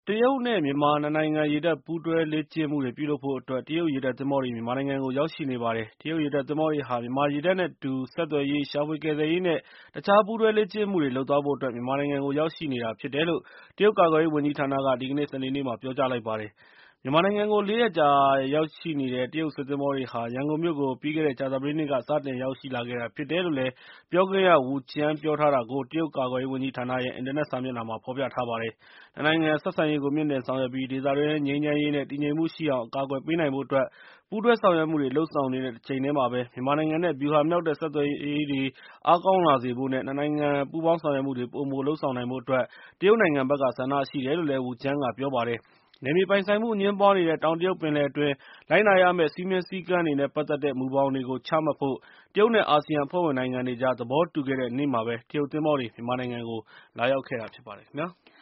တရုတ်နဲ့မြန်မာနှစ်နိုင်ငံရေတပ်ပူးတွဲလေ့ကျင့်မှုတွေပြုလုပ်ဖို့အတွက် တရုတ်ရေတပ်သင်္ဘောတွေမြန်မာနိုင်ငံကိုရောက်ရှိနေပါတယ်။ တရုတ်ရေတပ်သင်္ဘောတွေဟာ မြန်မာရေတပ်နဲ့အတူဆက်သွယ်ရေး၊ ရှာဖွေကယ်ဆယ်ရေးနဲ့ တခြားပူးတွဲလေ့ကျင့်မှုတွေလုပ်သွားဖို့အတွက် မြန်မာနိုင်ငံကိုရောက်ရှိနေတာဖြစ်တယ်လို့ တရုတ်ကာကွယ်ရေးဝန်ကြီးဌာနက ဒီကနေ့ စနေနေ့မှာ ပြောကြားလိုက်ပါတယ်။ မြန်မာနိုင်ငံကို ၄ ရက်ကြာရောက်ရှိနေတဲ့ တရုတ်စစ်သင်္ဘောတွေဟာ ရန်ကုန်မြို့ကို ပြီးခဲ့တဲ့ကြာသပတေးနေ့က စတင်ရောက်ရှိလာခဲ့တာဖြစ်တယ်လို့ ပြောခွင့်ရ Wu Qian ပြောထားတာကို တရုတ်ကာကွယ်ရေးဝန်ကြီးဌာနရဲ့ အင်တာနက်စာမျက်နှာမှာ ဖော်ပြထားပါတယ်။ နှစ်နိုင်ငံဆက်ဆံရေးကို မြှင့်တင်ဆောင်ရွက်ပြီး ဒေသတွင်းငြိမ်းချမ်းရေးနဲ့ တည်ငြိမ်မှုရှိအောင် အကာအကွယ်ပေးနိုင်ဖို့အတွက် ပူးတွဲဆောင်ရွက်မှုတွေလုပ်ဆောင်နေတဲ့တချိန်တည်းမှာပဲ မြန်မာနိုင်ငံနဲ့ ဗျူဟာမြောက်တဲ့ဆက်သွယ်ရေးတွေအားကောင်းလာစေဖို့နဲ့ နှစ်နိုင်ငံပူးပေါင်းဆောင်ရွက်မှုတွေ ပိုမိုလုပ်ဆောင်နိုင်ဖို့အတွက် တရုတ်နိုင်ငံဘက်က ဆန္ဒရှိတယ်လို့လည်း Wu Qian ကပြောပါတယ်။ နယ်မြေပိုင်ဆိုင်မှုအငြင်းပွားနေတဲ့ တောင်တရုတ်ပင်လယ်အတွင်း လိုက်နာရမယ့် စည်းမျဉ်းစည်းကမ်းတွေနဲ့ ပတ်သက်တဲ့ မူဘောင်တွေကို ချမှတ်ဖို့ တရုတ်နဲ့ အာဆီယံအဖွဲ့ဝင်နိုင်ငံတွေကြား သဘောတူခဲ့တဲ့နေ့မှာပဲ တရုတ်သင်္ဘောတွေ မြန်မာနိုင်ငံကို လာရောက်ခဲ့တာဖြစ်ပါတယ်ခင်ဗျာ။